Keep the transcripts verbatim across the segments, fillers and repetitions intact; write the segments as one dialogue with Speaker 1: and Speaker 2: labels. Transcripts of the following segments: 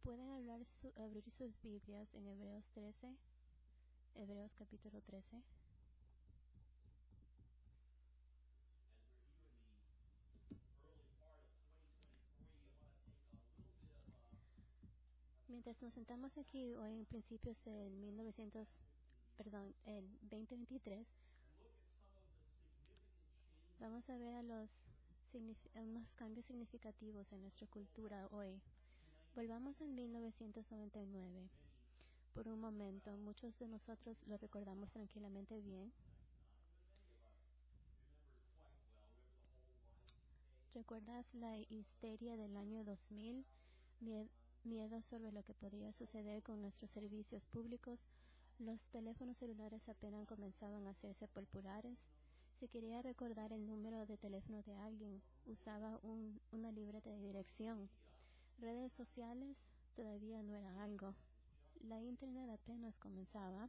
Speaker 1: Pueden hablar su, abrir sus Biblias en Hebreos trece, Hebreos capítulo trece. Mientras nos sentamos aquí hoy en principios del mil novecientos, perdón, el veinte veintitrés, vamos a ver a los a unos cambios significativos en nuestra cultura hoy. Volvamos en mil novecientos noventa y nueve. Por un momento, muchos de nosotros lo recordamos tranquilamente bien. ¿Recuerdas la histeria del año dos mil? Mie- miedo sobre lo que podría suceder con nuestros servicios públicos. Los teléfonos celulares apenas comenzaban a hacerse populares. Si quería recordar el número de teléfono de alguien, usaba un, una libreta de dirección. Redes sociales todavía no era algo. La Internet apenas comenzaba.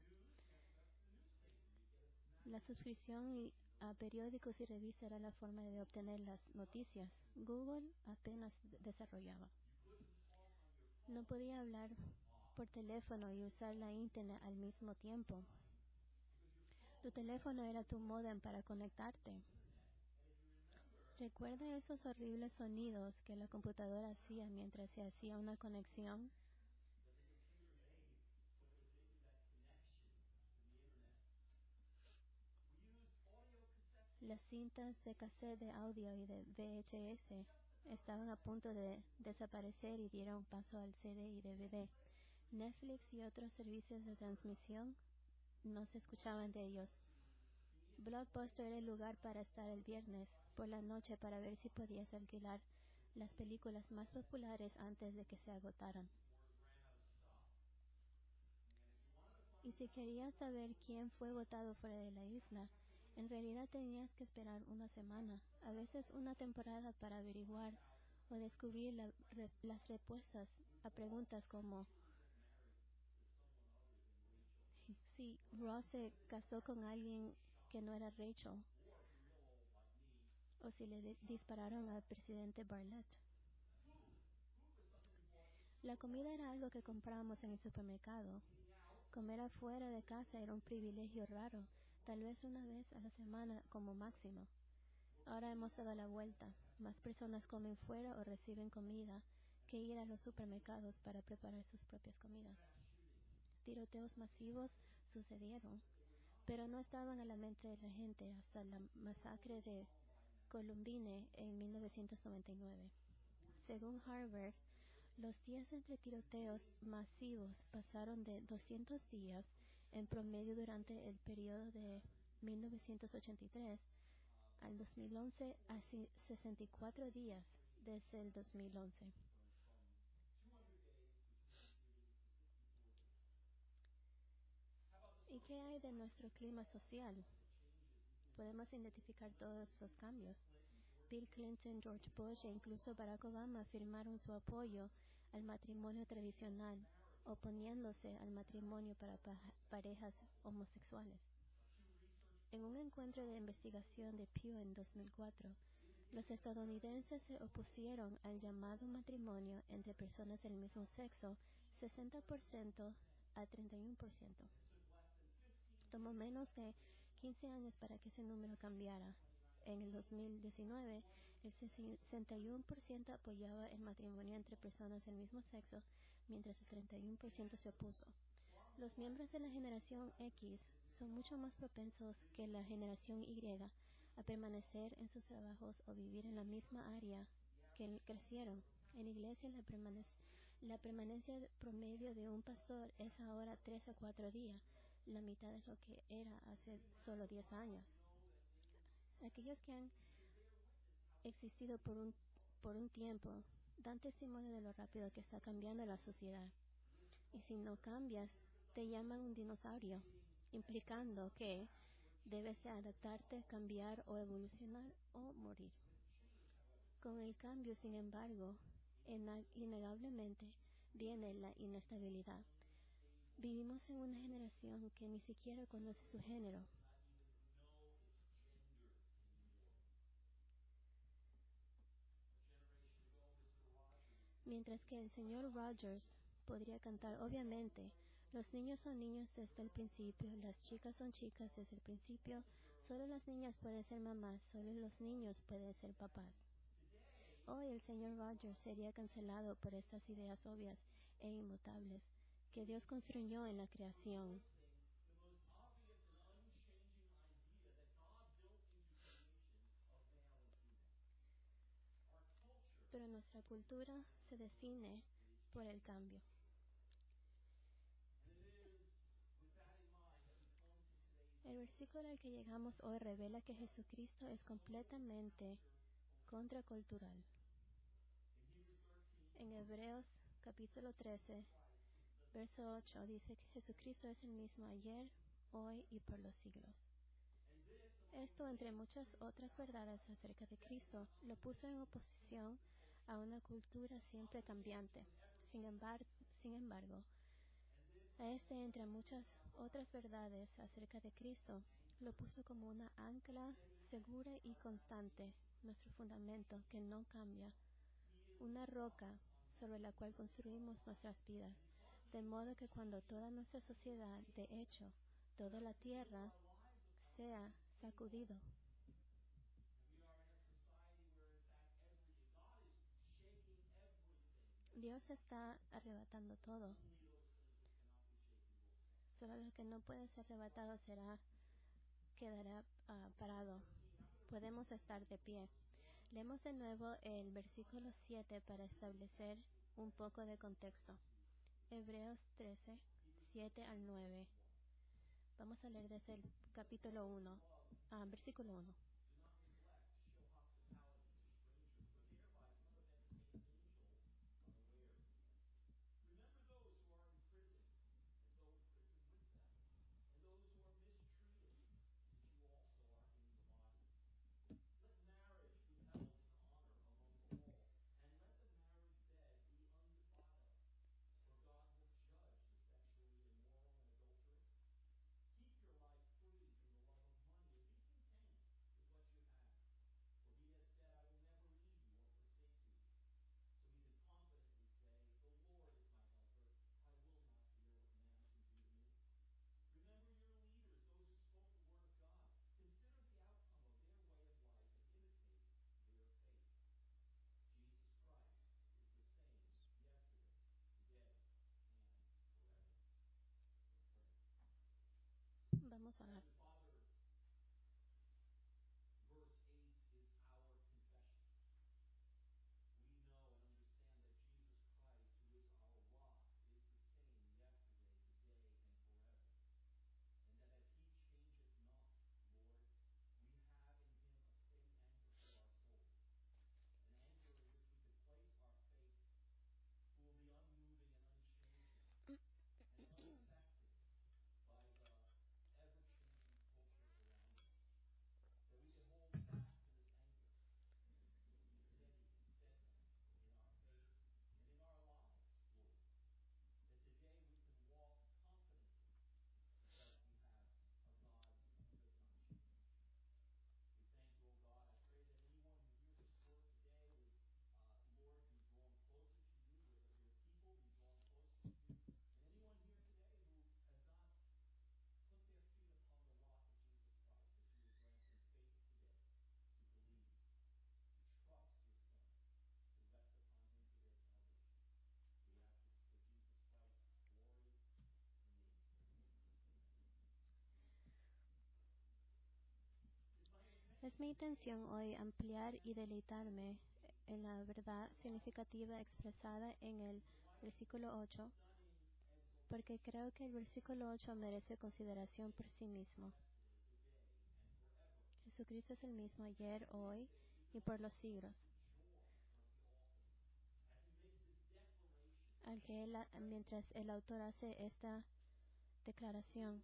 Speaker 1: La suscripción y a periódicos y revistas era la forma de obtener las noticias. Google apenas desarrollaba. No podía hablar por teléfono y usar la Internet al mismo tiempo. Tu teléfono era tu módem para conectarte. ¿Recuerda esos horribles sonidos que la computadora hacía mientras se hacía una conexión? Las cintas de cassette de audio y de V H S estaban a punto de desaparecer y dieron paso al C D y D V D. Netflix y otros servicios de transmisión no se escuchaban de ellos. Blockbuster era el lugar para estar el viernes por la noche para ver si podías alquilar las películas más populares antes de que se agotaran. Y si querías saber quién fue votado fuera de la isla, en realidad tenías que esperar una semana, a veces una temporada, para averiguar o descubrir la, re, las respuestas a preguntas como si Ross se casó con alguien que no era Rachel, o si le de- dispararon al presidente Bartlett. La comida era algo que comprábamos en el supermercado. Comer afuera de casa era un privilegio raro, tal vez una vez a la semana como máximo. Ahora hemos dado la vuelta. Más personas comen fuera o reciben comida que ir a los supermercados para preparar sus propias comidas. Tiroteos masivos sucedieron, pero no estaban a la mente de la gente hasta la masacre de Columbine en mil novecientos noventa y nueve. Según Harvard, los días entre tiroteos masivos pasaron de doscientos días en promedio durante el periodo de mil novecientos ochenta y tres al dos mil once a sesenta y cuatro días desde el dos mil once. ¿Y qué hay de nuestro clima social? Podemos identificar todos los cambios. Bill Clinton, George Bush e incluso Barack Obama afirmaron su apoyo al matrimonio tradicional, oponiéndose al matrimonio para pa- parejas homosexuales. En un encuentro de investigación de Pew en dos mil cuatro, los estadounidenses se opusieron al llamado matrimonio entre personas del mismo sexo sesenta por ciento a treinta y uno por ciento. Tomó menos de quince años para que ese número cambiara. En el dos mil diecinueve, el sesenta y uno por ciento apoyaba el matrimonio entre personas del mismo sexo, mientras el treinta y uno por ciento se opuso. Los miembros de la generación X son mucho más propensos que la generación Y a permanecer en sus trabajos o vivir en la misma área que crecieron. En iglesia, la, permanec la permanencia promedio de un pastor es ahora tres a cuatro días, la mitad de lo que era hace solo diez años. Aquellos que han existido por un, por un tiempo dan testimonio de lo rápido que está cambiando la sociedad. Y si no cambias, te llaman un dinosaurio, implicando que debes adaptarte, cambiar o evolucionar o morir. Con el cambio, sin embargo, innegablemente viene la inestabilidad. Vivimos en una generación que ni siquiera conoce su género. Mientras que el señor Rogers podría cantar, obviamente, los niños son niños desde el principio, las chicas son chicas desde el principio, solo las niñas pueden ser mamás, solo los niños pueden ser papás. Hoy el señor Rogers sería cancelado por estas ideas obvias e inmutables que Dios construyó en la creación. Pero nuestra cultura se define por el cambio. El versículo al que llegamos hoy revela que Jesucristo es completamente contracultural. En Hebreos capítulo trece, verso ocho, dice que Jesucristo es el mismo ayer, hoy y por los siglos. Esto, entre muchas otras verdades acerca de Cristo, lo puso en oposición a una cultura siempre cambiante. Sin embargo, sin embargo, a este, entre muchas otras verdades acerca de Cristo, lo puso como una ancla segura y constante, nuestro fundamento que no cambia, una roca sobre la cual construimos nuestras vidas, de modo que cuando toda nuestra sociedad, de hecho, toda la tierra, sea sacudido. Dios está arrebatando todo. Solo lo que no puede ser arrebatado será, quedará uh, parado. Podemos estar de pie. Leemos de nuevo el versículo siete para establecer un poco de contexto. Hebreos trece, siete al nueve. Vamos a leer desde el capítulo uno, uh, versículo uno. Vamos a orar. Es mi intención hoy ampliar y deleitarme en la verdad significativa expresada en el versículo ocho, porque creo que el versículo ocho merece consideración por sí mismo. Jesucristo es el mismo ayer, hoy y por los siglos. Al que él, mientras el autor hace esta declaración,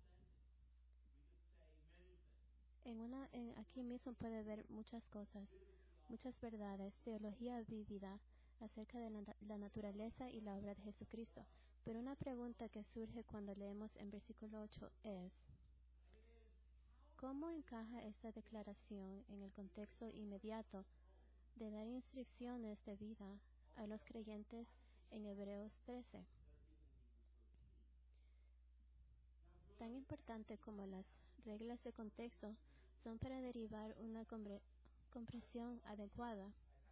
Speaker 1: en una, en, aquí mismo puede ver muchas cosas, muchas verdades, teología vívida acerca de la, la naturaleza y la obra de Jesucristo. Pero una pregunta que surge cuando leemos en versículo ocho es, ¿cómo encaja esta declaración en el contexto inmediato de dar instrucciones de vida a los creyentes en Hebreos trece. Tan importante como las reglas de contexto son para derivar una compre- comprensión adecuada.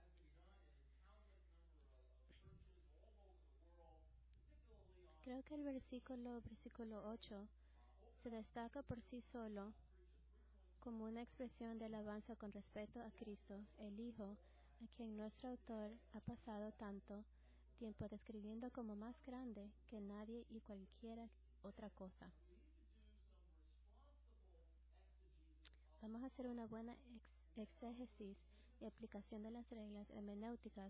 Speaker 1: Creo que el versículo, versículo ocho se destaca por sí solo como una expresión de alabanza con respecto a Cristo, el Hijo, a quien nuestro autor ha pasado tanto tiempo describiendo como más grande que nadie y cualquier otra cosa. Vamos a hacer una buena ex exégesis y aplicación de las reglas hermenéuticas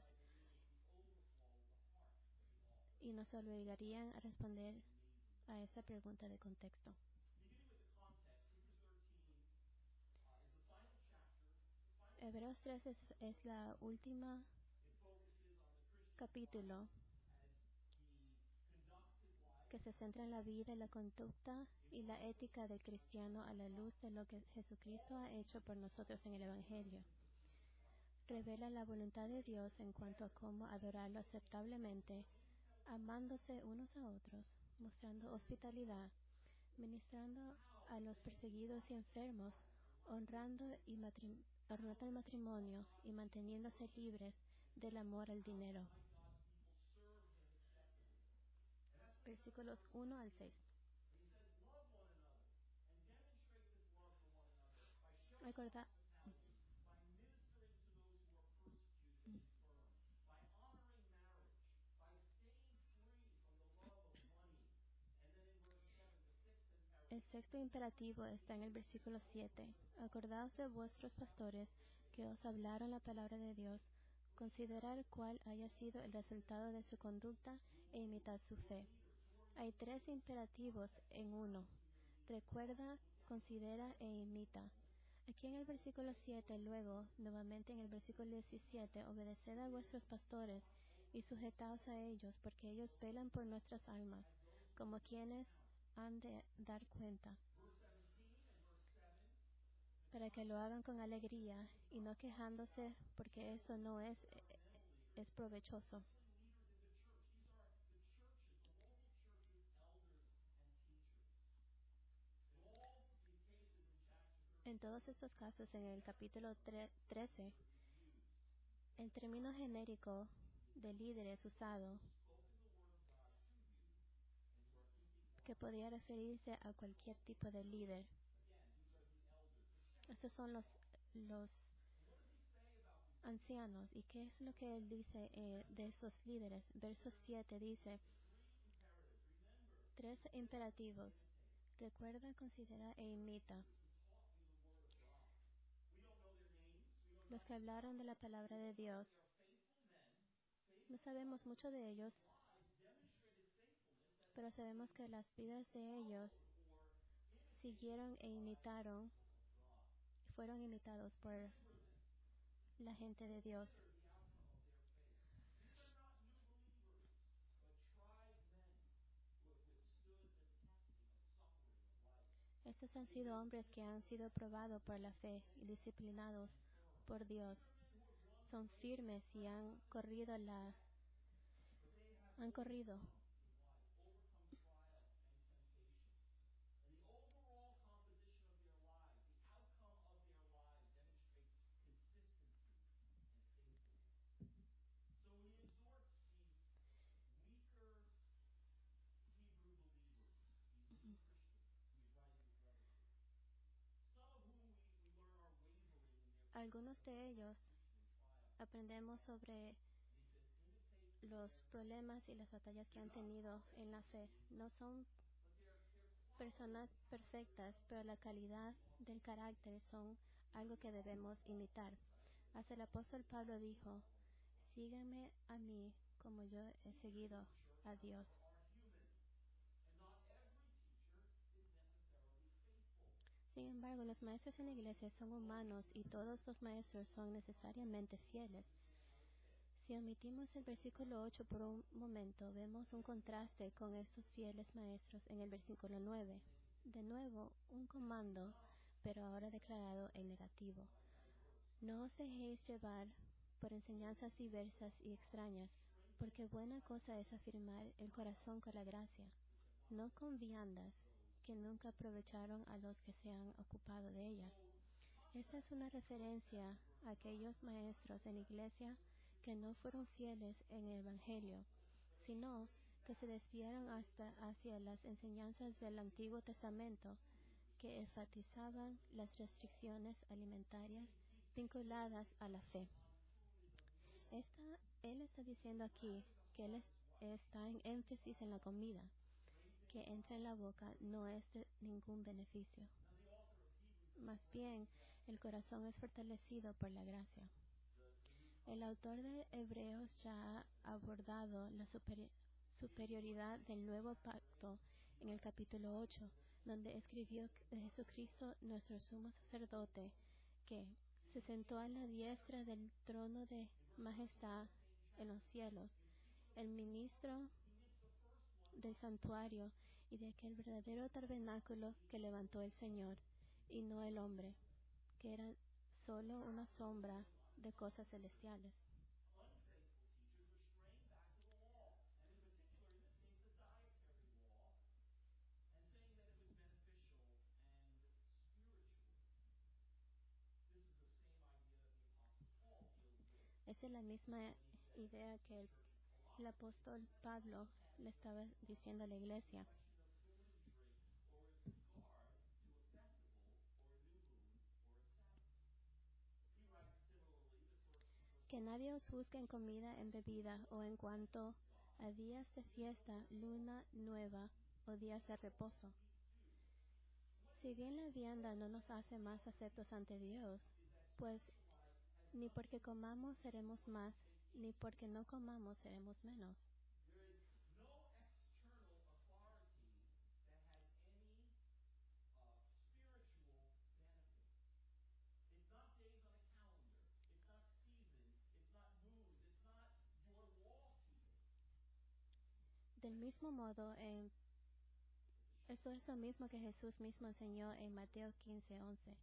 Speaker 1: y nos obligarían a responder a esta pregunta de contexto. Hebreos trece es, es la última capítulo que se centra en la vida, la conducta y la ética del cristiano a la luz de lo que Jesucristo ha hecho por nosotros en el Evangelio. Revela la voluntad de Dios en cuanto a cómo adorarlo aceptablemente, amándose unos a otros, mostrando hospitalidad, ministrando a los perseguidos y enfermos, honrando, y matrim- honrando el matrimonio y manteniéndose libres del amor al dinero. Versículos uno al seis. Recuerda, el sexto imperativo está en el versículo siete. Acordaos de vuestros pastores que os hablaron la palabra de Dios, considerar cuál haya sido el resultado de su conducta e imitad su fe. Hay tres imperativos en uno. Recuerda, considera e imita. Aquí en el versículo siete, luego, nuevamente en el versículo diecisiete, obedeced a vuestros pastores y sujetaos a ellos, porque ellos velan por nuestras almas, como quienes han de dar cuenta, para que lo hagan con alegría y no quejándose, porque eso no es, es provechoso. En todos estos casos, en el capítulo trece, el término genérico de líder es usado, que podría referirse a cualquier tipo de líder. Estos son los, los ancianos. ¿Y qué es lo que él dice eh, de esos líderes? Verso siete dice, tres imperativos. Recuerda, considera e imita. Los que hablaron de la palabra de Dios. No sabemos mucho de ellos, pero sabemos que las vidas de ellos siguieron e imitaron, fueron imitados por la gente de Dios. Estos han sido hombres que han sido probados por la fe y disciplinados por Dios. Son firmes y han corrido la han corrido. Algunos de ellos aprendemos sobre los problemas y las batallas que han tenido en la fe. No son personas perfectas, pero la calidad del carácter son algo que debemos imitar. Hasta el apóstol Pablo dijo, síganme a mí como yo he seguido a Dios. Sin embargo, los maestros en la iglesia son humanos y todos los maestros son necesariamente fieles. Si omitimos el versículo ocho por un momento, vemos un contraste con estos fieles maestros en el versículo nueve. De nuevo, un comando, pero ahora declarado en negativo. No os dejéis llevar por enseñanzas diversas y extrañas, Porque buena cosa es afirmar el corazón con la gracia, no con viandas que nunca aprovecharon a los que se han ocupado de ellas. Esta es una referencia a aquellos maestros en la iglesia que no fueron fieles en el Evangelio, sino que se desviaron hasta hacia las enseñanzas del Antiguo Testamento que enfatizaban las restricciones alimentarias vinculadas a la fe. Esta, él está diciendo aquí que él es, está en énfasis en la comida, que entra en la boca no es de ningún beneficio. Más bien, el corazón es fortalecido por la gracia. El autor de Hebreos ya ha abordado la superi- superioridad del nuevo pacto en el capítulo ocho, donde escribió de Jesucristo nuestro sumo sacerdote, que se sentó a la diestra del trono de majestad en los cielos, el ministro del santuario y de aquel verdadero tabernáculo que levantó el Señor, y no el hombre, que era solo una sombra de cosas celestiales. Esa es la misma idea que el, el apóstol Pablo le estaba diciendo a la iglesia. Que nadie os juzgue en comida, en bebida o en cuanto a días de fiesta, luna nueva o días de reposo. Si bien la vianda no nos hace más aceptos ante Dios, pues ni porque comamos seremos más, ni porque no comamos seremos menos. Del mismo modo, en, esto es lo mismo que Jesús mismo enseñó en Mateo quince once.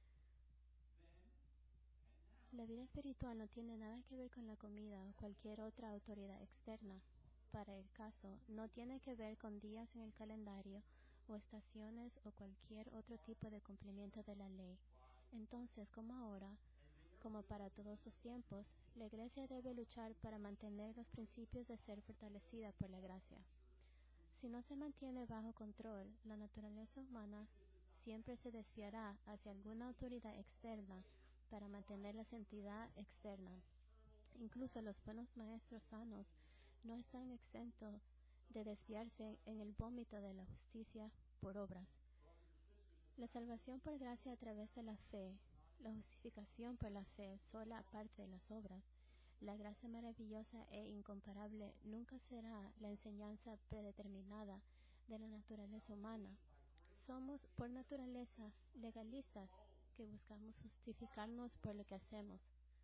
Speaker 1: La vida espiritual no tiene nada que ver con la comida o cualquier otra autoridad externa. Para el caso, no tiene que ver con días en el calendario o estaciones o cualquier otro tipo de cumplimiento de la ley. Entonces, como ahora, como para todos los tiempos, la Iglesia debe luchar para mantener los principios de ser fortalecida por la gracia. Si no se mantiene bajo control, la naturaleza humana siempre se desviará hacia alguna autoridad externa para mantener la santidad externa. Incluso los buenos maestros sanos no están exentos de desviarse en el vómito de la justicia por obras. La salvación por gracia a través de la fe, la justificación por la fe sola aparte de las obras, la gracia maravillosa e incomparable nunca será la enseñanza predeterminada de la naturaleza humana. Somos por naturaleza legalistas que buscamos justificarnos por lo que hacemos.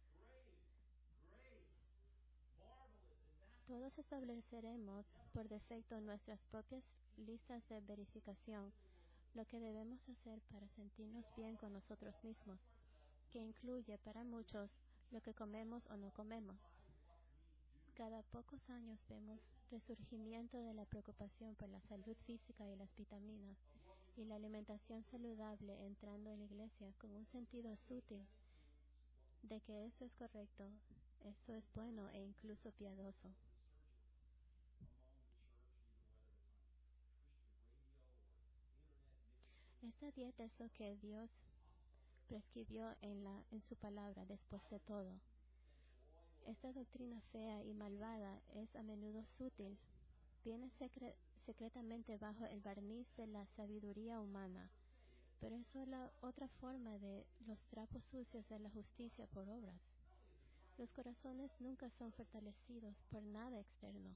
Speaker 1: Todos estableceremos por defecto nuestras propias listas de verificación, lo que debemos hacer para sentirnos bien con nosotros mismos, que incluye para muchos lo que comemos o no comemos. Cada pocos años vemos resurgimiento de la preocupación por la salud física y las vitaminas y la alimentación saludable entrando en la iglesia con un sentido sutil de que eso es correcto, eso es bueno e incluso piadoso. Esta dieta es lo que Dios prescribió en, la, en su palabra después de todo. Esta doctrina fea y malvada es a menudo sutil, viene secre- secretamente bajo el barniz de la sabiduría humana, pero es solo otra forma de los trapos sucios de la justicia por obras. Los corazones nunca son fortalecidos por nada externo.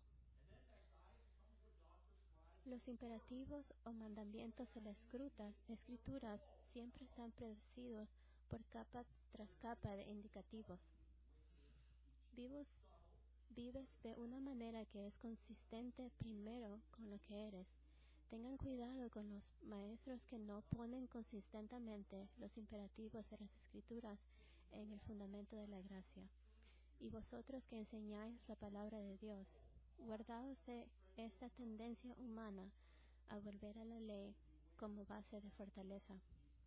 Speaker 1: Los imperativos o mandamientos de las escrituras, escrituras siempre están precedidos por capa tras capa de indicativos. Vivos, vives de una manera que es consistente primero con lo que eres. Tengan cuidado con los maestros que no ponen consistentemente los imperativos de las escrituras en el fundamento de la gracia. y vosotros que enseñáis la palabra de Dios, guardaos de esta tendencia humana a volver a la ley como base de fortaleza.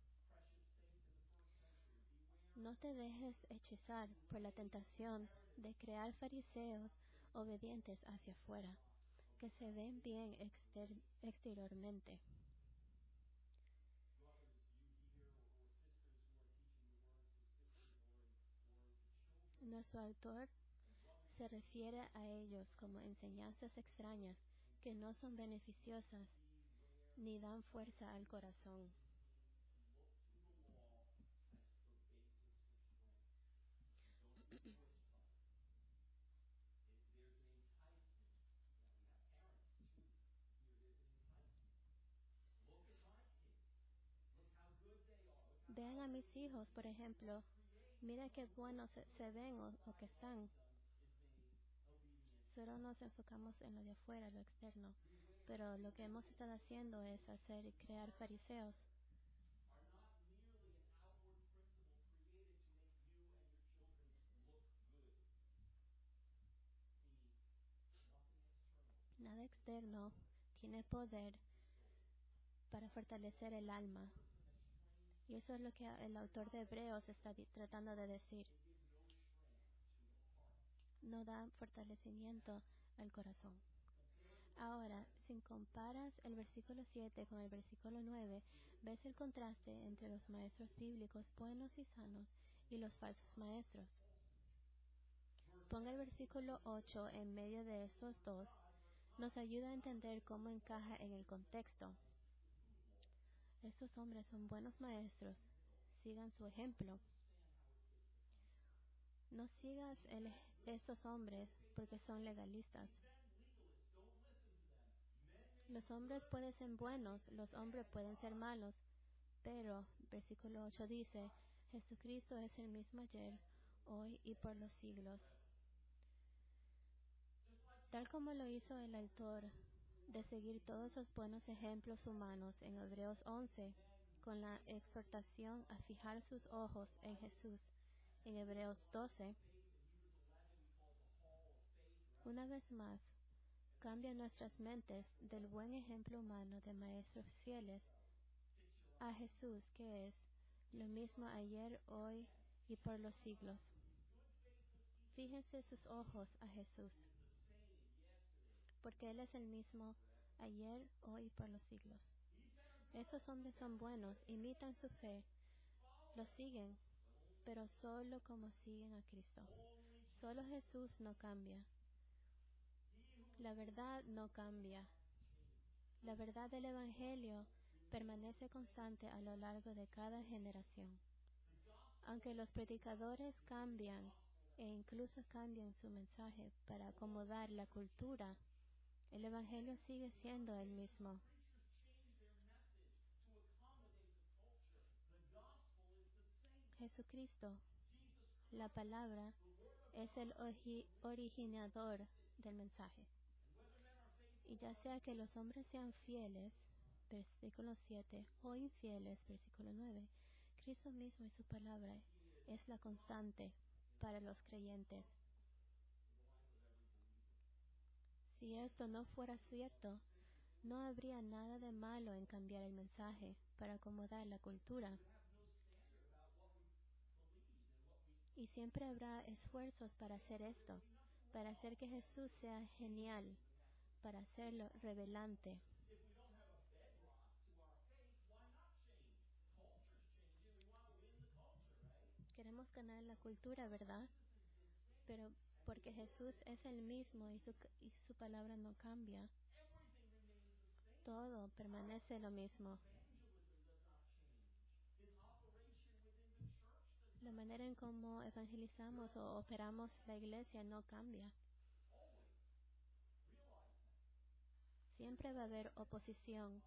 Speaker 1: No te dejes hechizar por la tentación de crear fariseos obedientes hacia afuera, que se ven bien exter- exteriormente. Nuestro autor se refiere a ellos como enseñanzas extrañas que no son beneficiosas ni dan fuerza al corazón. Vean a mis hijos, por ejemplo. Mira qué buenos se, se ven o, o que están. Solo nos enfocamos en lo de afuera, lo externo. Pero lo que hemos estado haciendo es hacer y crear fariseos. Nada externo tiene poder para fortalecer el alma. Y eso es lo que el autor de Hebreos está tratando de decir. No da fortalecimiento al corazón. Ahora, si comparas el versículo siete con el versículo nueve, ves el contraste entre los maestros bíblicos buenos y sanos y los falsos maestros. Ponga el versículo ocho en medio de estos dos. Nos ayuda a entender cómo encaja en el contexto. Estos hombres son buenos maestros. Sigan su ejemplo. No sigas el, estos hombres porque son legalistas. Los hombres pueden ser buenos, los hombres pueden ser malos, pero, versículo ocho dice, Jesucristo es el mismo ayer, hoy y por los siglos. Tal como lo hizo el autor de seguir todos los buenos ejemplos humanos en Hebreos once, con la exhortación a fijar sus ojos en Jesús en Hebreos doce, una vez más, cambia nuestras mentes del buen ejemplo humano de maestros fieles a Jesús, que es lo mismo ayer, hoy y por los siglos. Fíjense sus ojos a Jesús, porque Él es el mismo ayer, hoy y por los siglos. Esos hombres son buenos, imitan su fe, lo siguen, pero solo como siguen a Cristo. Solo Jesús no cambia. La verdad no cambia. La verdad del Evangelio permanece constante a lo largo de cada generación. Aunque los predicadores cambian e incluso cambian su mensaje para acomodar la cultura, el Evangelio sigue siendo el mismo. Jesucristo, la palabra, es el originador del mensaje. Y ya sea que los hombres sean fieles, versículo siete, o infieles, versículo nueve, Cristo mismo y su palabra es la constante para los creyentes. Si esto no fuera cierto, no habría nada de malo en cambiar el mensaje para acomodar la cultura. Y siempre habrá esfuerzos para hacer esto, para hacer que Jesús sea genial, para hacerlo revelante. Queremos ganar la cultura, ¿verdad? Pero porque Jesús es el mismo y su, y su palabra no cambia, todo permanece lo mismo. La manera en cómo evangelizamos o operamos la iglesia no cambia. Siempre va a haber oposición.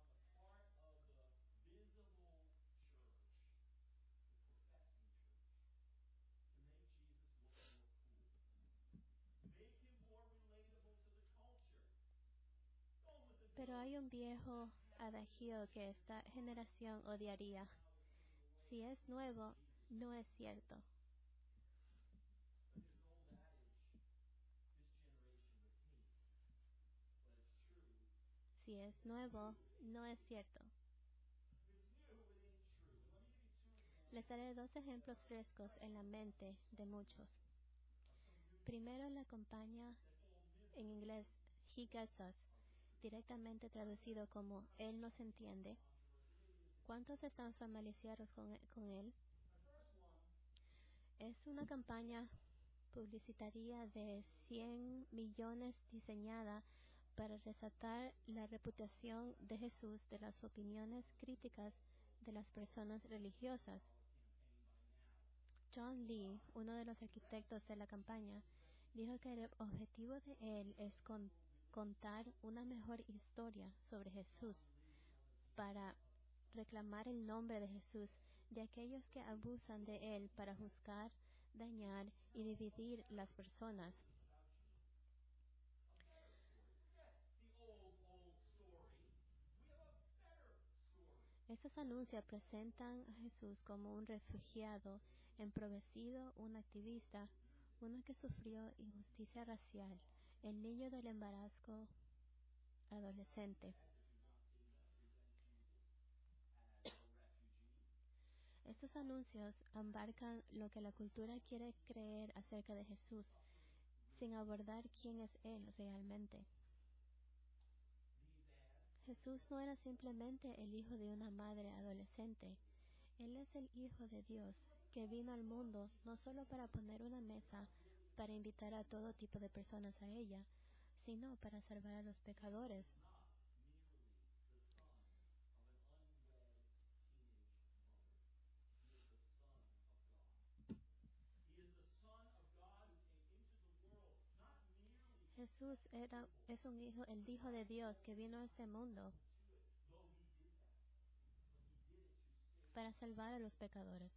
Speaker 1: Pero hay un viejo adagio que esta generación odiaría. Si es nuevo, no es cierto. si es nuevo, no es cierto. Les daré dos ejemplos frescos en la mente de muchos. Primero, la campaña en inglés He Gets Us, directamente traducido como Él nos entiende. ¿Cuántos están familiarizados con, con él? Es una campaña publicitaria de cien millones diseñada para resaltar la reputación de Jesús de las opiniones críticas de las personas religiosas. John Lee, uno de los arquitectos de la campaña, dijo que el objetivo de él es con, contar una mejor historia sobre Jesús para reclamar el nombre de Jesús de aquellos que abusan de él para juzgar, dañar y dividir las personas. Estos anuncios presentan a Jesús como un refugiado, empobrecido, un activista, uno que sufrió injusticia racial, el niño del embarazo adolescente. Estos anuncios abarcan lo que la cultura quiere creer acerca de Jesús, sin abordar quién es Él realmente. Jesús no era simplemente el hijo de una madre adolescente. Él es el Hijo de Dios, que vino al mundo no solo para poner una mesa, para invitar a todo tipo de personas a ella, sino para salvar a los pecadores. Jesús era, es un hijo, el Hijo de Dios que vino a este mundo para salvar a los pecadores.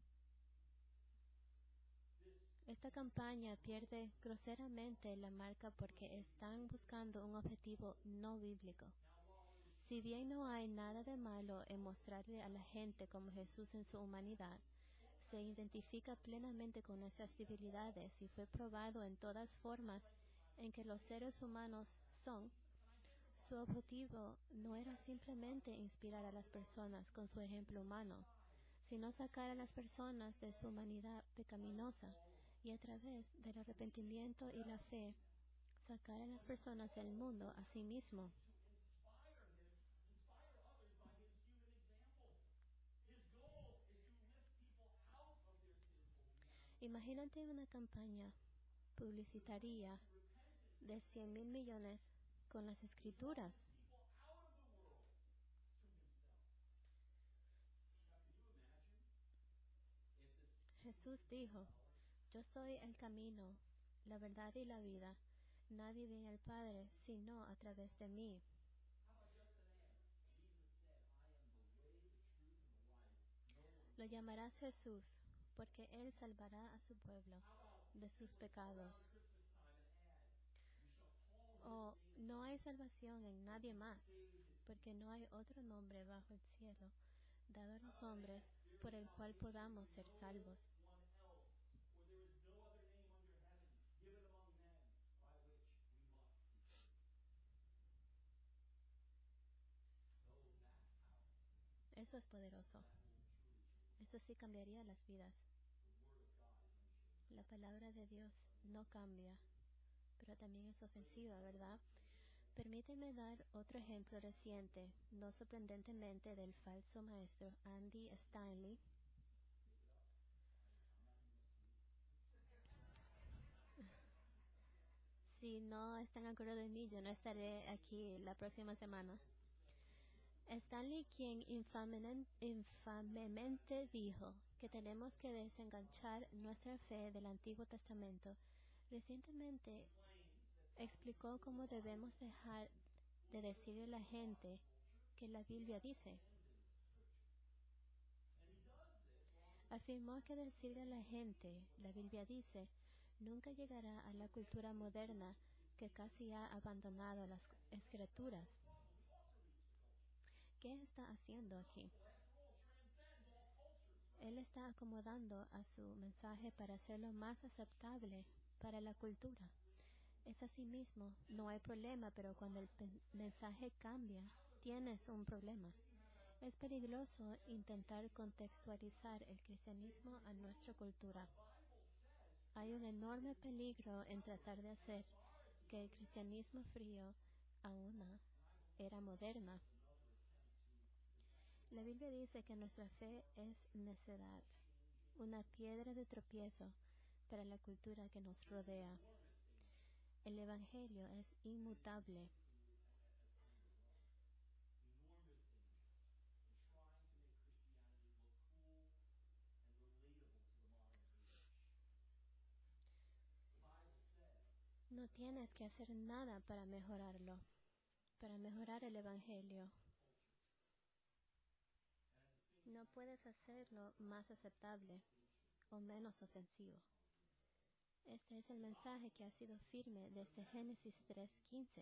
Speaker 1: Esta campaña pierde groseramente la marca porque están buscando un objetivo no bíblico. Si bien no hay nada de malo en mostrarle a la gente como Jesús en su humanidad, se identifica plenamente con nuestras debilidades y fue probado en todas formas en que los seres humanos son. Su objetivo no era simplemente inspirar a las personas con su ejemplo humano, sino sacar a las personas de su humanidad pecaminosa y a través del arrepentimiento y la fe, sacar a las personas del mundo a sí mismo. Imagínate una campaña publicitaria de cien mil millones con las escrituras. Jesús dijo, yo soy el camino, la verdad y la vida. Nadie viene al Padre sino a través de mí. Lo llamarás Jesús, porque Él salvará a su pueblo de sus pecados. O no hay salvación en nadie más, porque no hay otro nombre bajo el cielo dado a los hombres por el cual podamos ser salvos. Eso es poderoso. Eso sí cambiaría las vidas. La palabra de Dios no cambia, pero también es ofensiva, ¿verdad? Permíteme dar otro ejemplo reciente, no sorprendentemente del falso maestro Andy Stanley. Si no están de acuerdo de mí, yo no estaré aquí la próxima semana. Stanley, quien infamemente dijo que tenemos que desenganchar nuestra fe del Antiguo Testamento, recientemente explicó cómo debemos dejar de decirle a la gente que la Biblia dice. Afirmó que decirle a la gente, la Biblia dice, nunca llegará a la cultura moderna que casi ha abandonado las escrituras. ¿Qué está haciendo aquí? Él está acomodando a su mensaje para hacerlo más aceptable para la cultura. Es así mismo, no hay problema, pero cuando el mensaje cambia, tienes un problema. Es peligroso intentar contextualizar el cristianismo a nuestra cultura. Hay un enorme peligro en tratar de hacer que el cristianismo frío a una era moderna. La Biblia dice que nuestra fe es necedad, una piedra de tropiezo para la cultura que nos rodea. El Evangelio es inmutable. No tienes que hacer nada para mejorarlo, para mejorar el Evangelio. No puedes hacerlo más aceptable o menos ofensivo. Este es el mensaje que ha sido firme desde Génesis tres quince.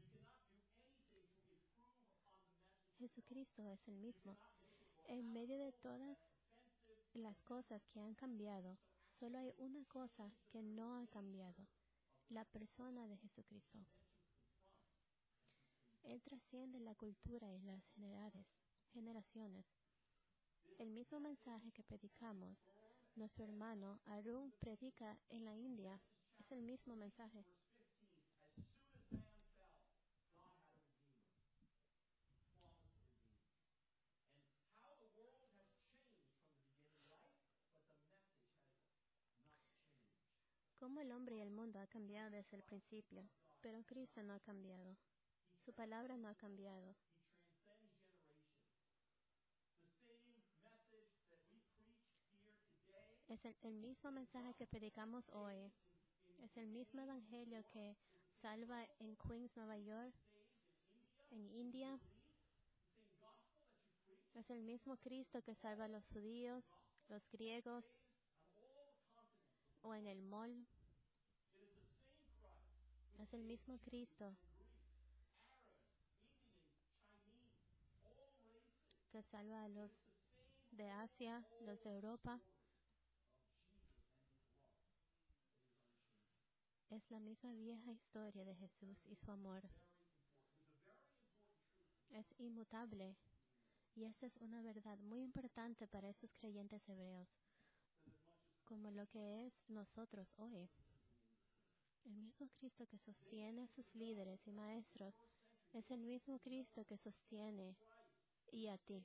Speaker 1: Jesucristo es el mismo. En medio de todas las cosas que han cambiado, solo hay una cosa que no ha cambiado: la persona de Jesucristo. Él trasciende la cultura y las generaciones. El mismo mensaje que predicamos, nuestro hermano Arun predica en la India, es el mismo mensaje. Cómo el hombre y el mundo ha cambiado desde el principio, pero Cristo no ha cambiado. Su palabra no ha cambiado. Es el, el mismo mensaje que predicamos hoy. Es el mismo evangelio que salva en Queens, Nueva York, en India. Es el mismo Cristo que salva a los judíos, los griegos, o en el mall. Es el mismo Cristo que salva a los de Asia, los de Europa. Es la misma vieja historia de Jesús y su amor. Es inmutable. Y esta es una verdad muy importante para estos creyentes hebreos, como lo que es nosotros hoy. El mismo Cristo que sostiene a sus líderes y maestros es el mismo Cristo que sostiene y a ti.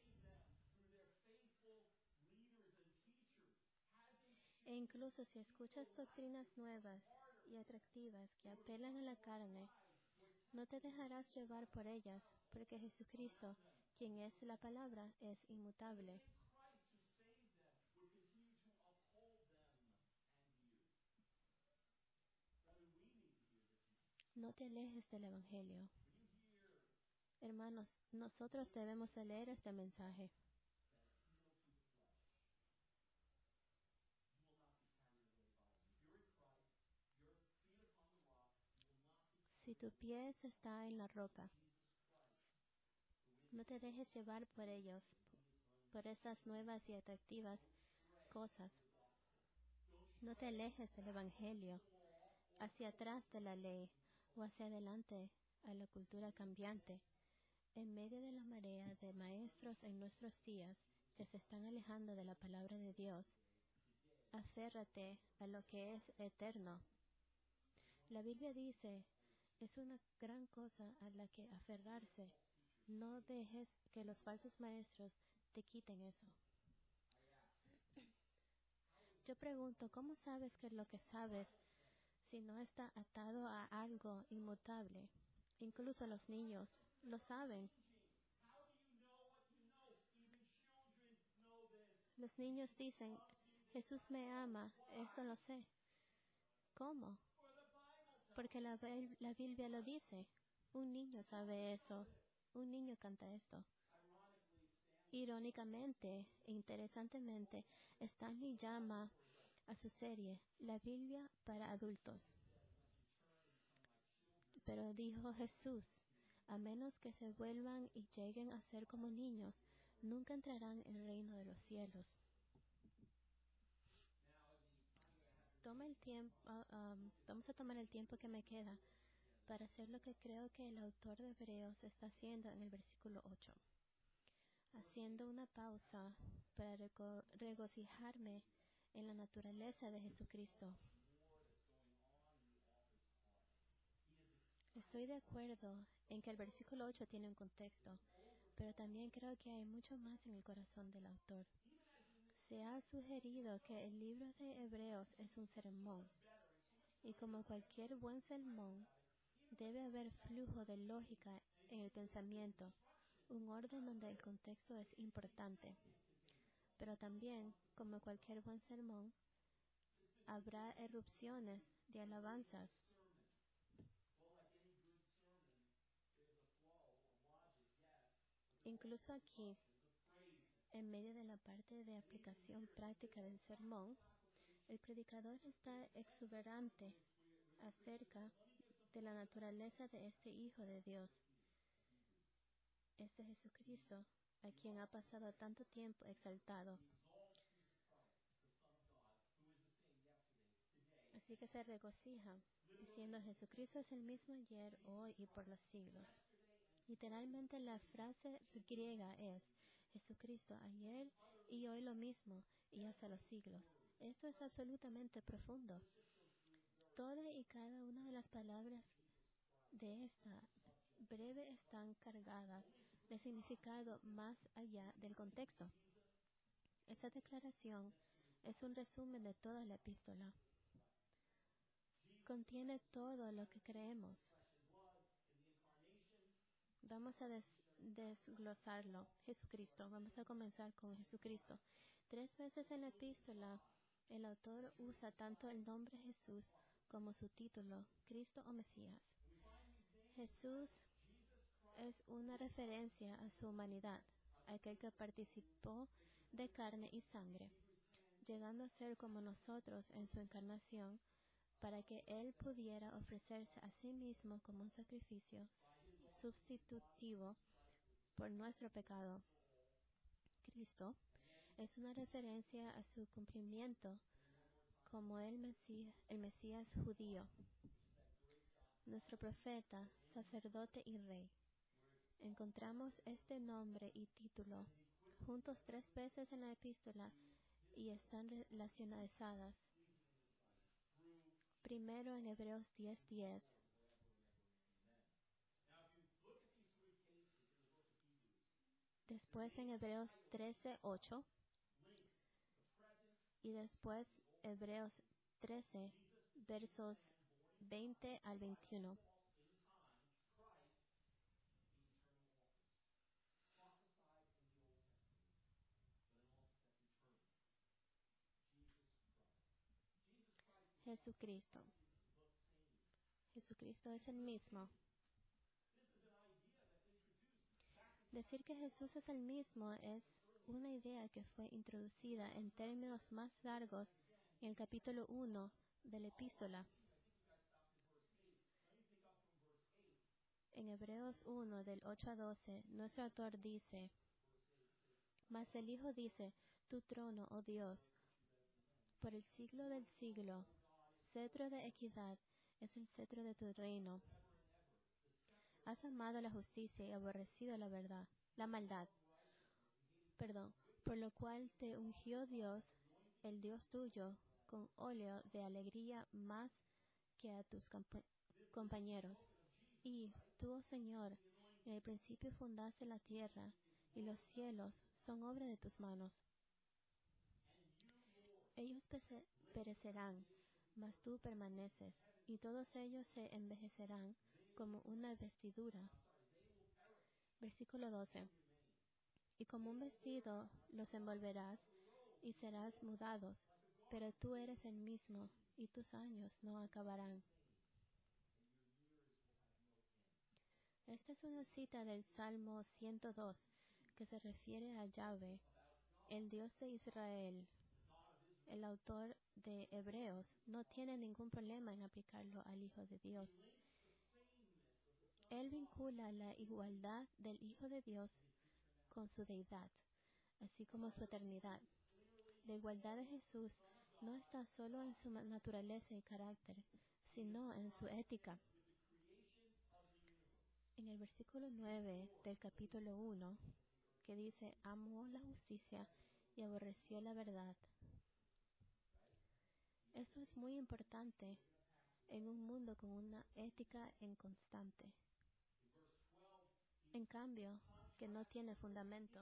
Speaker 1: E incluso si escuchas doctrinas nuevas y atractivas que apelan a la carne, no te dejarás llevar por ellas, porque Jesucristo, quien es la palabra, es inmutable. No te alejes del Evangelio. Hermanos, nosotros debemos de leer este mensaje. Si tu pie está en la roca, no te dejes llevar por ellos, por esas nuevas y atractivas cosas. No te alejes del Evangelio, hacia atrás de la ley o hacia adelante a la cultura cambiante. En medio de la marea de maestros en nuestros días que se están alejando de la palabra de Dios, aférrate a lo que es eterno. La Biblia dice, es una gran cosa a la que aferrarse. No dejes que los falsos maestros te quiten eso. Yo pregunto, ¿cómo sabes que lo que sabes si no está atado a algo inmutable? Incluso los niños lo saben. Los niños dicen, Jesús me ama, esto lo sé. ¿Cómo? Porque la, la Biblia lo dice. Un niño sabe eso. Un niño canta esto. Irónicamente e interesantemente, Stanley llama a su serie La Biblia para adultos. Pero dijo Jesús, a menos que se vuelvan y lleguen a ser como niños, nunca entrarán en el reino de los cielos. toma el tiempo, um, vamos a tomar el tiempo que me queda para hacer lo que creo que el autor de Hebreos está haciendo en el versículo ocho. Haciendo una pausa para rego- regocijarme en la naturaleza de Jesucristo. Estoy de acuerdo en que el versículo ocho tiene un contexto, pero también creo que hay mucho más en el corazón del autor. Se ha sugerido que el libro de Hebreos es un sermón, y como cualquier buen sermón, debe haber flujo de lógica en el pensamiento, un orden donde el contexto es importante. Pero también, como cualquier buen sermón, habrá erupciones de alabanzas. Incluso aquí, en medio de la parte de aplicación práctica del sermón, el predicador está exuberante acerca de la naturaleza de este Hijo de Dios, este Jesucristo, a quien ha pasado tanto tiempo exaltado. Así que se regocija, diciendo: Jesucristo es el mismo ayer, hoy y por los siglos. Literalmente la frase griega es: Jesucristo ayer y hoy lo mismo, y hasta los siglos. Esto es absolutamente profundo. Toda y cada una de las palabras de esta breve están cargadas de significado más allá del contexto. Esta declaración es un resumen de toda la epístola. Contiene todo lo que creemos. Vamos a des- desglosarlo. Jesucristo. Vamos a comenzar con Jesucristo. Tres veces en la epístola, el autor usa tanto el nombre Jesús como su título, Cristo o Mesías. Jesús es una referencia a su humanidad, aquel que participó de carne y sangre, llegando a ser como nosotros en su encarnación, para que Él pudiera ofrecerse a sí mismo como un sacrificio sustitutivo por nuestro pecado. Cristo es una referencia a su cumplimiento como el Mesías, el Mesías judío, nuestro profeta, sacerdote y rey. Encontramos este nombre y título juntos tres veces en la epístola y están relacionadas. Primero en Hebreos diez diez. Después en Hebreos trece ocho. Y después Hebreos trece, versos veinte al veintiuno. Jesucristo. Jesucristo es el mismo. Decir que Jesús es el mismo es una idea que fue introducida en términos más largos en el capítulo uno de la epístola. En Hebreos uno, del ocho a doce, nuestro autor dice: Mas el Hijo dice: Tu trono, oh Dios, por el siglo del siglo, cetro de equidad es el cetro de tu reino. Has amado la justicia y aborrecido la verdad, la maldad. Perdón, por lo cual te ungió Dios, el Dios tuyo, con óleo de alegría más que a tus campa- compañeros. Y tú, oh Señor, en el principio fundaste la tierra, y los cielos son obra de tus manos. Ellos pese- perecerán, mas tú permaneces, y todos ellos se envejecerán como una vestidura. Versículo doce. Y como un vestido los envolverás, y serás mudados, pero tú eres el mismo, y tus años no acabarán. Esta es una cita del Salmo ciento dos, que se refiere a Yahvé, el Dios de Israel. El autor de Hebreos no tiene ningún problema en aplicarlo al Hijo de Dios. Él vincula la igualdad del Hijo de Dios con su deidad, así como su eternidad. La igualdad de Jesús no está solo en su naturaleza y carácter, sino en su ética. En el versículo nueve del capítulo uno, que dice, amó la justicia y aborreció la verdad. Esto es muy importante en un mundo con una ética en constante. En cambio, que no tiene fundamento.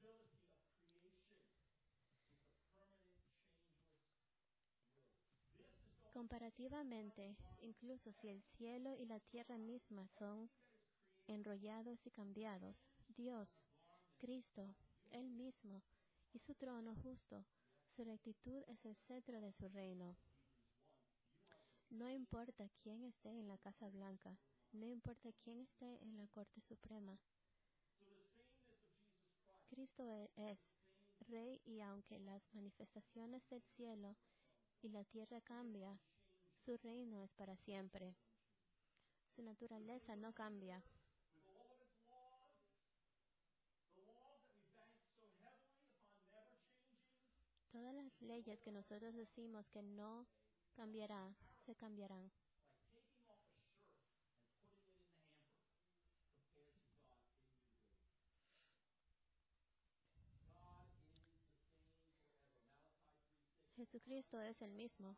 Speaker 1: Comparativamente, incluso si el cielo y la tierra misma son enrollados y cambiados, Dios, Cristo, Él mismo, y su trono justo, su rectitud es el cetro de su reino. No importa quién esté en la Casa Blanca, no importa quién esté en la Corte Suprema. Cristo es Rey, y aunque las manifestaciones del cielo y la tierra cambian, su reino es para siempre. Su naturaleza no cambia. Todas las leyes que nosotros decimos que no cambiará, se cambiarán. Jesucristo es el mismo.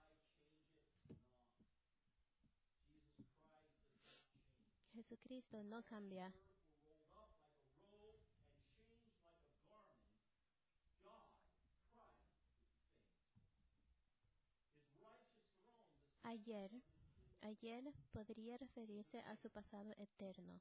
Speaker 1: Jesucristo no cambia. Ayer, ayer podría referirse a su pasado eterno.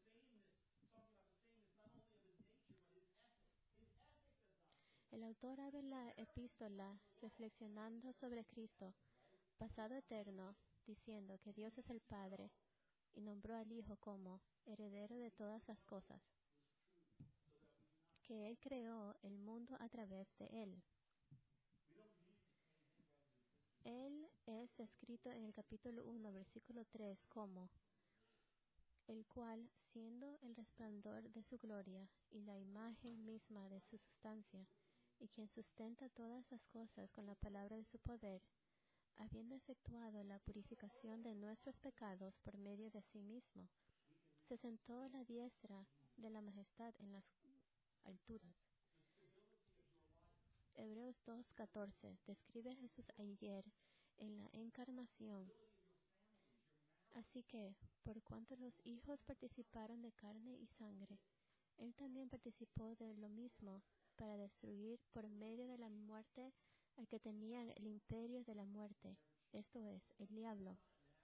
Speaker 1: El autor abre la epístola reflexionando sobre Cristo, pasado eterno, diciendo que Dios es el Padre y nombró al Hijo como heredero de todas las cosas, que Él creó el mundo a través de Él. Él es descrito en el capítulo uno, versículo tres, como el cual, siendo el resplandor de su gloria y la imagen misma de su sustancia, y quien sustenta todas las cosas con la palabra de su poder, habiendo efectuado la purificación de nuestros pecados por medio de sí mismo, se sentó a la diestra de la majestad en las alturas. Hebreos dos catorce describe a Jesús ayer en la encarnación. Así que, por cuanto los hijos participaron de carne y sangre, Él también participó de lo mismo, para destruir por medio de la muerte al que tenía el imperio de la muerte, esto es, el diablo.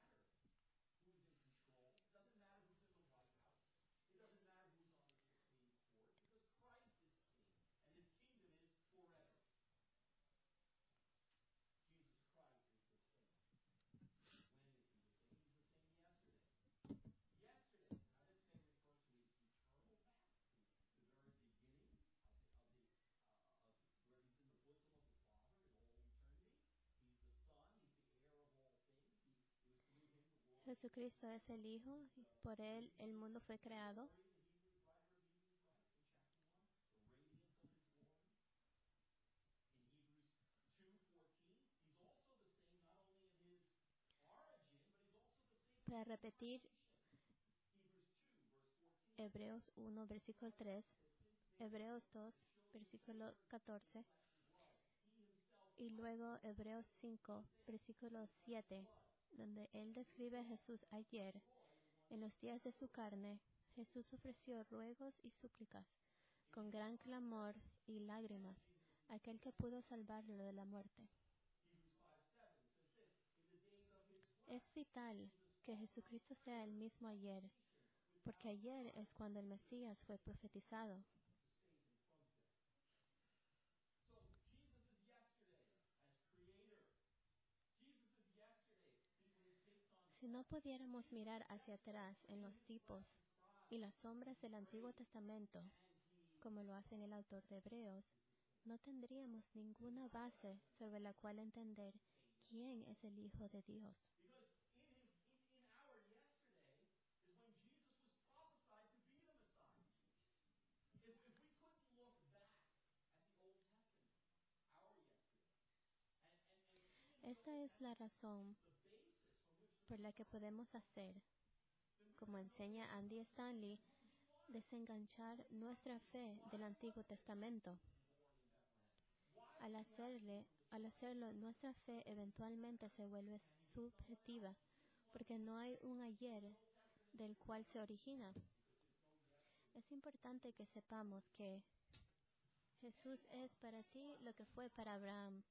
Speaker 1: Jesucristo es el Hijo, y por Él el mundo fue creado. Para repetir, Hebreos uno, versículo tres, Hebreos dos, versículo catorce, y luego Hebreos cinco, versículo siete, donde Él describe a Jesús ayer. En los días de su carne, Jesús ofreció ruegos y súplicas, con gran clamor y lágrimas, a aquel que pudo salvarlo de la muerte. Es vital que Jesucristo sea el mismo ayer, porque ayer es cuando el Mesías fue profetizado. Si no pudiéramos mirar hacia atrás en los tipos y las sombras del Antiguo Testamento, como lo hace el autor de Hebreos, no tendríamos ninguna base sobre la cual entender quién es el Hijo de Dios. Esta es la razón por la que podemos hacer, como enseña Andy Stanley, desenganchar nuestra fe del Antiguo Testamento. Al hacerle, al hacerlo, nuestra fe eventualmente se vuelve subjetiva, porque no hay un ayer del cual se origina. Es importante que sepamos que Jesús es para ti lo que fue para Abraham.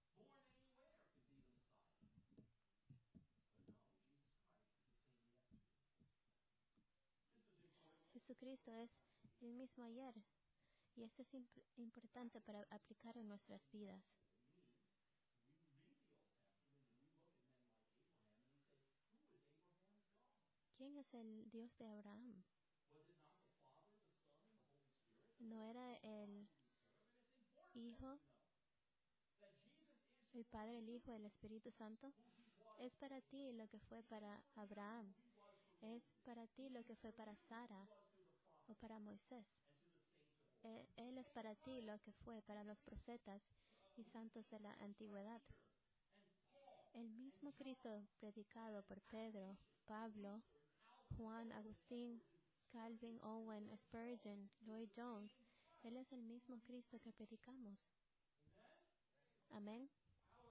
Speaker 1: Jesucristo es el mismo ayer, y esto es imp- importante para aplicar en nuestras vidas. ¿Quién es el Dios de Abraham? ¿No era el Hijo, el Padre, el Hijo, el Espíritu Santo? Es para ti lo que fue para Abraham. Es para ti lo que fue para Sara o para Moisés. Él, él es para ti lo que fue para los profetas y santos de la antigüedad. El mismo Cristo predicado por Pedro, Pablo, Juan, Agustín, Calvin, Owen, Spurgeon, Lloyd Jones, Él es el mismo Cristo que predicamos. Amén.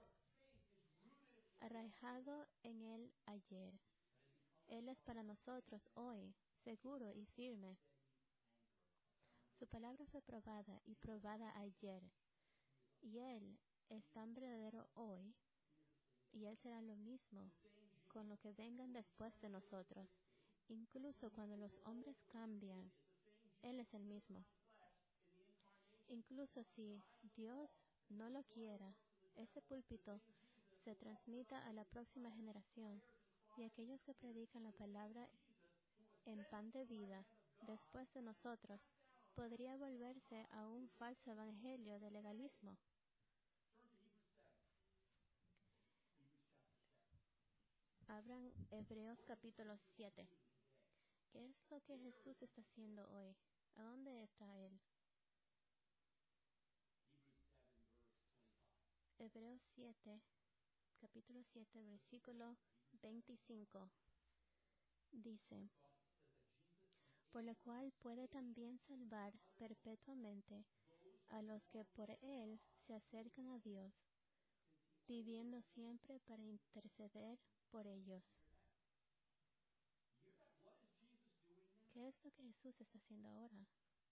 Speaker 1: Arraigado en Él ayer. Él es para nosotros hoy, seguro y firme. Su palabra fue probada y probada ayer. Y Él es tan verdadero hoy, y Él será lo mismo con lo que vengan después de nosotros. Incluso cuando los hombres cambian, Él es el mismo. Incluso si Dios no lo quiera, ese púlpito se transmita a la próxima generación, y aquellos que predican la palabra en pan de vida después de nosotros podría volverse a un falso evangelio de legalismo. Abran Hebreos capítulo siete. ¿Qué es lo que Jesús está haciendo hoy? ¿A dónde está Él? Hebreos siete, capítulo siete, versículo veinticinco. Dice: por lo cual puede también salvar perpetuamente a los que por Él se acercan a Dios, viviendo siempre para interceder por ellos. ¿Qué es lo que Jesús está haciendo ahora?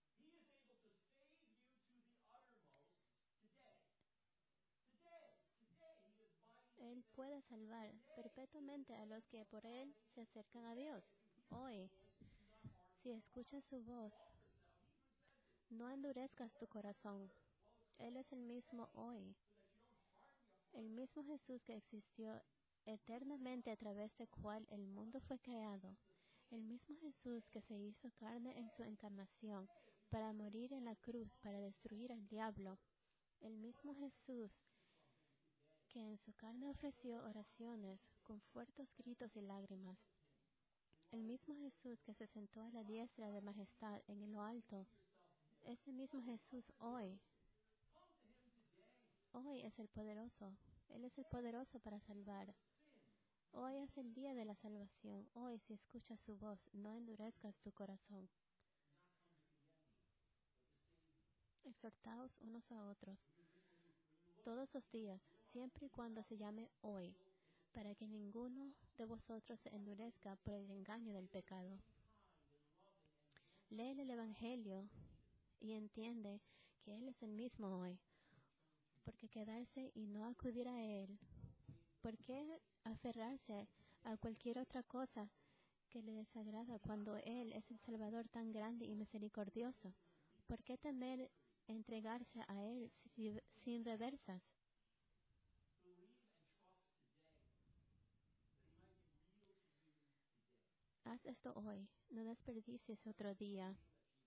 Speaker 1: Él puede salvar perpetuamente a los que por Él se acercan a Dios. Hoy, si escuchas su voz, no endurezcas tu corazón. Él es el mismo hoy. El mismo Jesús que existió eternamente a través del cual el mundo fue creado. El mismo Jesús que se hizo carne en su encarnación para morir en la cruz, para destruir al diablo. El mismo Jesús que en su carne ofreció oraciones con fuertes gritos y lágrimas. El mismo Jesús que se sentó a la diestra de majestad en lo alto. Ese mismo Jesús hoy, hoy es el poderoso. Él es el poderoso para salvar. Hoy es el día de la salvación. Hoy, si escuchas su voz, no endurezcas tu corazón. Exhortaos unos a otros todos los días, siempre y cuando se llame hoy, para que ninguno de vosotros se endurezca por el engaño del pecado. Lee el Evangelio y entiende que Él es el mismo hoy. Porque quedarse y no acudir a Él, ¿por qué aferrarse a cualquier otra cosa que le desagrada cuando Él es el Salvador tan grande y misericordioso? ¿Por qué temer entregarse a Él si- sin reversas? Haz esto hoy, no desperdicies otro día.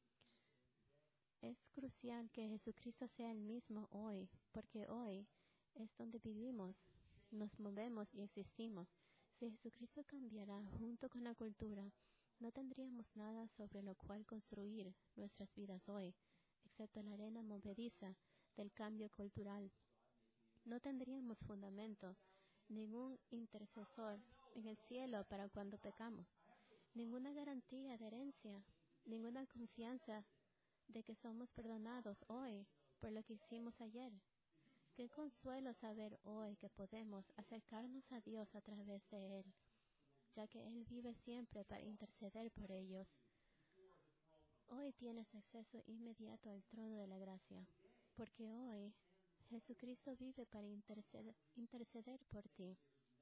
Speaker 1: Es crucial que Jesucristo sea el mismo hoy, porque hoy es donde vivimos, nos movemos y existimos. Si Jesucristo cambiara junto con la cultura, no tendríamos nada sobre lo cual construir nuestras vidas hoy, excepto la arena movediza del cambio cultural. No tendríamos fundamento ningún intercesor en el cielo para cuando pecamos, ninguna garantía de herencia, ninguna confianza de que somos perdonados hoy por lo que hicimos ayer. Qué consuelo saber hoy que podemos acercarnos a Dios a través de Él, ya que Él vive siempre para interceder por ellos. Hoy tienes acceso inmediato al trono de la gracia, porque hoy Jesucristo vive para interceder, interceder por ti.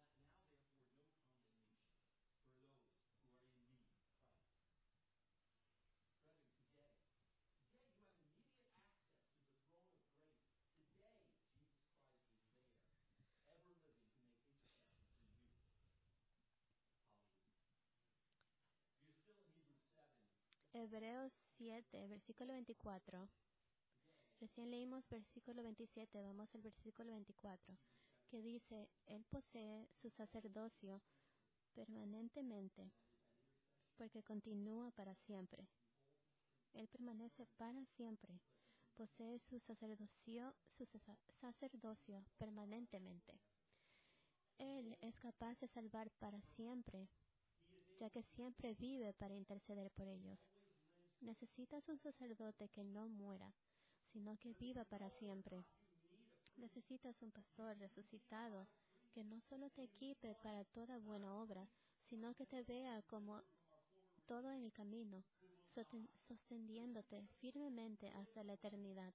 Speaker 1: Hebreos siete, versículo veinticuatro. Recién leímos versículo veintisiete, vamos al versículo veinticuatro, que dice, Él posee su sacerdocio permanentemente, porque continúa para siempre. Él permanece para siempre, posee su sacerdocio, su sacerdocio permanentemente. Él es capaz de salvar para siempre, ya que siempre vive para interceder por ellos. Necesitas un sacerdote que no muera, sino que viva para siempre. Necesitas un pastor resucitado que no solo te equipe para toda buena obra, sino que te vea como todo en el camino, sosten- sosteniéndote firmemente hasta la eternidad.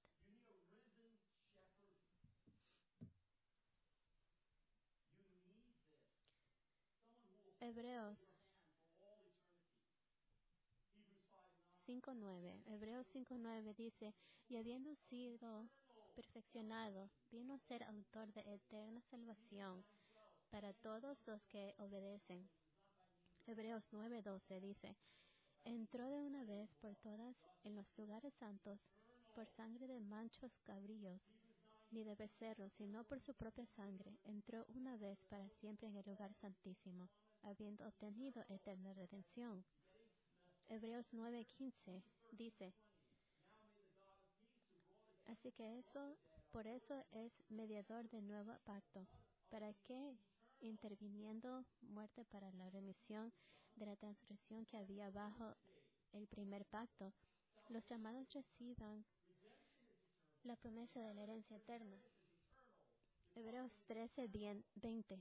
Speaker 1: Hebreos cinco nueve. Hebreos cinco nueve dice, y habiendo sido perfeccionado, vino a ser autor de eterna salvación para todos los que obedecen. Hebreos nueve doce dice, entró de una vez por todas en los lugares santos, por sangre de manchos cabríos, ni de becerros, sino por su propia sangre, entró una vez para siempre en el lugar santísimo, habiendo obtenido eterna redención. Hebreos nueve quince dice, así que eso, por eso es mediador del nuevo pacto, para que, interviniendo muerte para la remisión de la transgresión que había bajo el primer pacto, los llamados reciban la promesa de la herencia eterna. Hebreos trece veinte.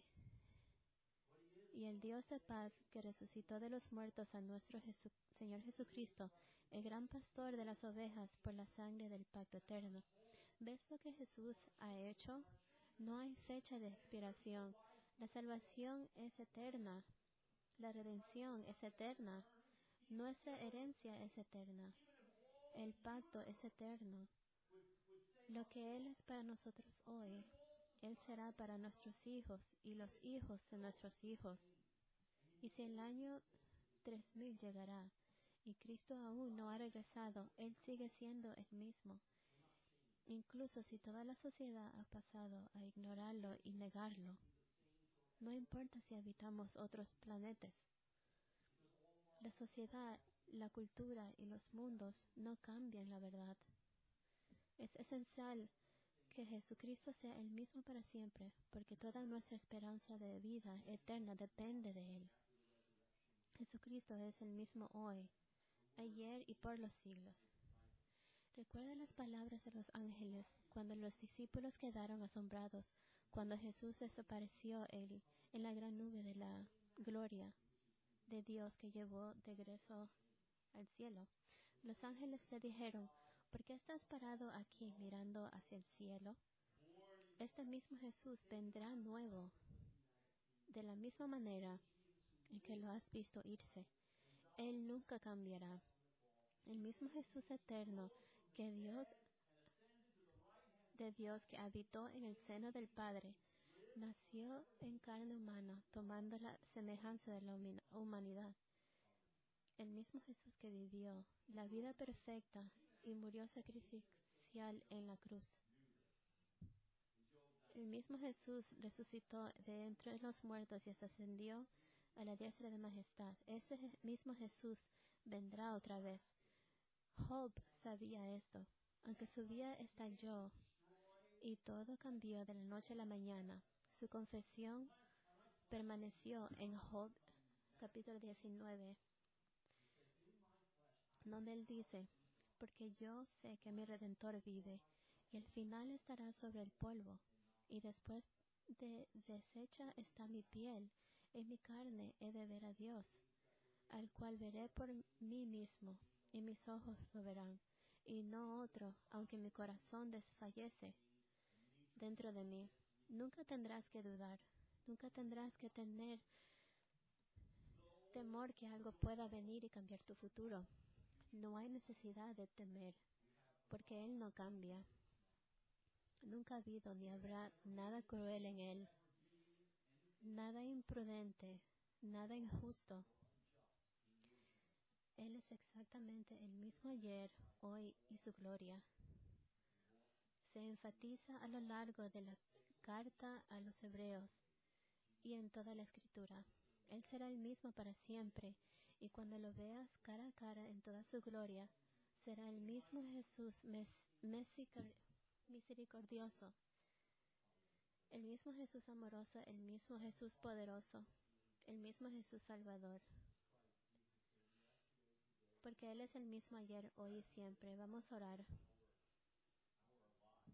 Speaker 1: Y el Dios de paz, que resucitó de los muertos a nuestro Jesu- Señor Jesucristo, el gran pastor de las ovejas por la sangre del pacto eterno. ¿Ves lo que Jesús ha hecho? No hay fecha de expiración. La salvación es eterna. La redención es eterna. Nuestra herencia es eterna. El pacto es eterno. Lo que Él es para nosotros hoy, Él será para nuestros hijos y los hijos de nuestros hijos. Y si el año tres mil llegará y Cristo aún no ha regresado, Él sigue siendo el mismo. Incluso si toda la sociedad ha pasado a ignorarlo y negarlo, no importa si habitamos otros planetas. La sociedad, la cultura y los mundos no cambian la verdad. Es esencial que Jesucristo sea el mismo para siempre, porque toda nuestra esperanza de vida eterna depende de Él. Jesucristo es el mismo hoy, ayer y por los siglos. Recuerda las palabras de los ángeles cuando los discípulos quedaron asombrados cuando Jesús desapareció él en la gran nube de la gloria de Dios que llevó de regreso al cielo. Los ángeles le dijeron, ¿por qué estás parado aquí mirando hacia el cielo? Este mismo Jesús vendrá nuevo, de la misma manera en que lo has visto irse. Él nunca cambiará. El mismo Jesús eterno que Dios, de Dios que habitó en el seno del Padre, nació en carne humana, tomando la semejanza de la humi- humanidad. El mismo Jesús que vivió la vida perfecta y murió sacrificial en la cruz. El mismo Jesús resucitó de entre los muertos y ascendió a la diestra de majestad. Este je- mismo Jesús vendrá otra vez. Job sabía esto, aunque su vida estalló y todo cambió de la noche a la mañana. Su confesión permaneció en Job capítulo diecinueve, donde él dice, porque yo sé que mi Redentor vive, y el final estará sobre el polvo, y después de deshecha está mi piel, en mi carne he de ver a Dios, al cual veré por mí mismo, y mis ojos lo verán, y no otro, aunque mi corazón desfallece dentro de mí. Nunca tendrás que dudar, nunca tendrás que tener temor que algo pueda venir y cambiar tu futuro. No hay necesidad de temer, porque Él no cambia. Nunca ha habido ni habrá nada cruel en Él, nada imprudente, nada injusto. Él es exactamente el mismo ayer, hoy y su gloria. Se enfatiza a lo largo de la carta a los hebreos y en toda la escritura. Él será el mismo para siempre, y cuando lo veas cara a cara en toda su gloria, será el mismo Jesús mes- mesicor- misericordioso, el mismo Jesús amoroso, el mismo Jesús poderoso, el mismo Jesús salvador. Porque Él es el mismo ayer, hoy y siempre. Vamos a orar.